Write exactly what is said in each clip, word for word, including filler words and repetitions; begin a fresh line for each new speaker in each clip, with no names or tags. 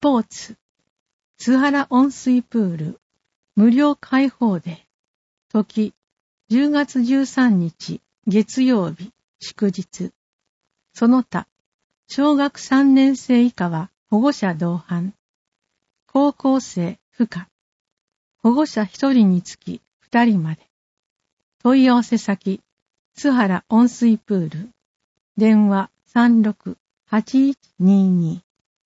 ポーツ、津原温水プール、無料開放デー、時、じゅうがつじゅうさんにち、月曜日、祝日。その他、小学さんねん生以下は保護者同伴。高校生不可。保護者ひとりにつきふたりまで。問い合わせ先、津原温水プール。電話 さんろくはちいちにに。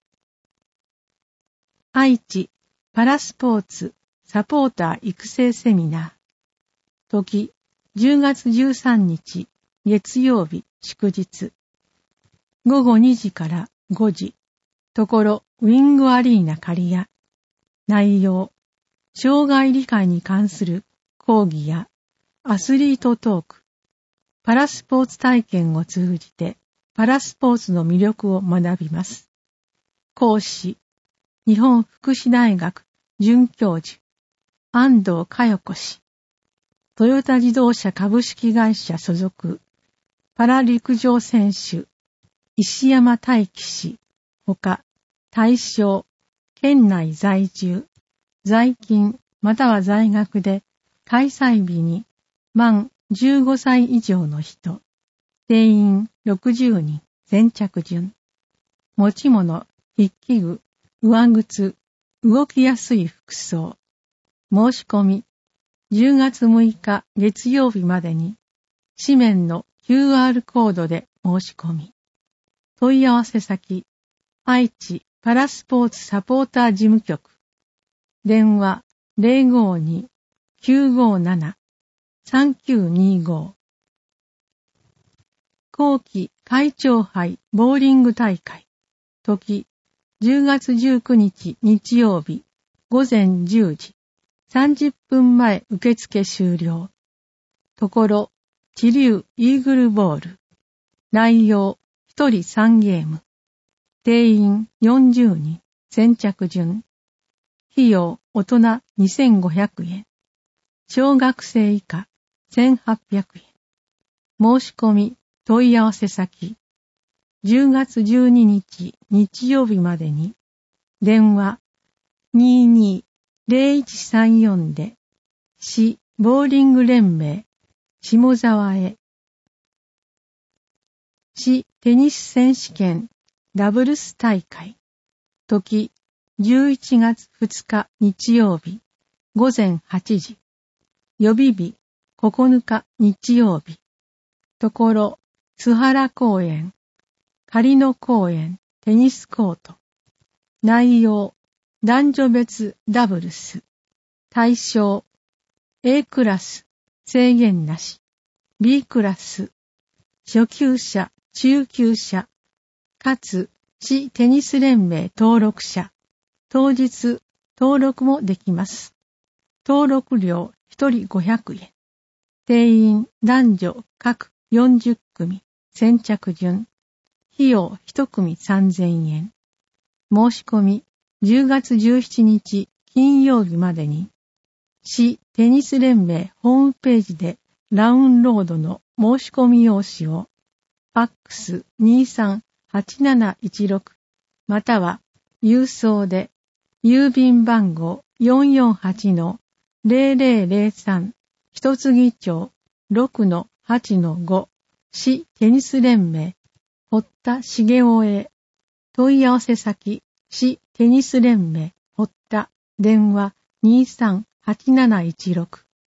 愛知パラスポーツサポーター育成セミナー。時、じゅうがつじゅうさんにち、月曜日、祝日。ごごにじからごじ。ところ、ウィングアリーナ刈谷。内容、障害理解に関する講義やアスリートトーク、パラスポーツ体験を通じてパラスポーツの魅力を学びます。講師、日本福祉大学准教授、安藤佳代子氏。トヨタ自動車株式会社所属、パラ陸上選手、石山大輝氏、ほか、対象、県内在住、在勤または在学で、開催日に満じゅうごさい以上の人、定員ろくじゅうにん、先着順。持ち物、筆記具、上靴、動きやすい服装。申し込み、じゅうがつむいか月曜日までに、紙面の キューアール コードで申し込み。問い合わせ先、愛知パラスポーツサポーター事務局。電話 ゼロごに きゅうごなな さんきゅうにご。後期会長杯ボーリング大会。時、じゅうがつじゅうくにち日曜日、ごぜんじゅうじ。さんじゅっぷんまえ受付終了。ところ、知立イーグルボール。内容、ひとりさんゲーム。定員よんじゅうにん、先着順。費用、大人にせんごひゃくえん。小学生以下、せんはっぴゃくえん。申し込み、問い合わせ先。じゅうがつじゅうににち日曜日までに。電話、ににゼロいちさんよん で、市ボーリング連盟、下沢へ。市テニス選手権ダブルス大会。時、じゅういちがつふつか日曜日、ごぜんはちじ。予備日、ここのか日曜日。ところ、津原公園、狩野公園、テニスコート。内容、男女別ダブルス。対象、A クラス、制限なし。B クラス、初級者、中級者、かつ、市テニス連盟登録者。当日、登録もできます。登録料ひとりごひゃくえん。定員男女各よんじゅっくみ、先着順。費用いちくみさんぜんえん。申し込みじゅうがつじゅうしちにち金曜日までに、市テニス連盟ホームページでダウンロードの申し込み用紙を、ファックス にさんはちなないちろく または郵送で、郵便番号 よんよんはちのゼロゼロゼロさん 一杉町 ろくのはちのご 市テニス連盟堀田茂雄へ。問い合わせ先、市テニス連盟堀田。電話にさんはちなないちろく。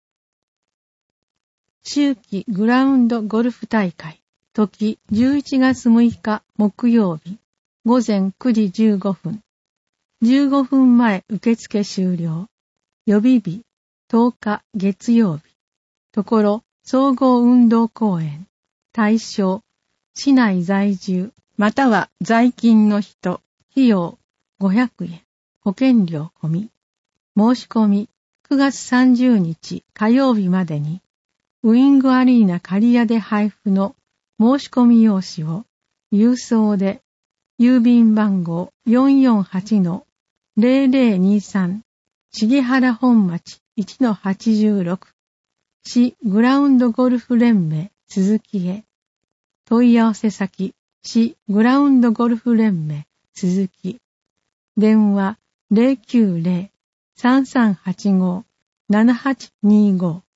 秋季グラウンドゴルフ大会。時じゅういちがつむいか木曜日、ごぜんくじじゅうごふん。じゅうごふんまえ受付終了。予備日、とおか月曜日。ところ、総合運動公園。対象、市内在住、または在勤の人。費用、ごひゃくえん。保険料込み。申し込み、くがつさんじゅうにち火曜日までに、ウィングアリーナ刈谷で配布の申し込み用紙を、郵送で、郵便番号 よんよんはちのゼロゼロにさん 重原本町 いちのはちじゅうろく 市グラウンドゴルフ連盟鈴木へ。問い合わせ先、市グラウンドゴルフ連盟鈴木。 電話 ゼロきゅうゼロ さんさんはちご ななはちにご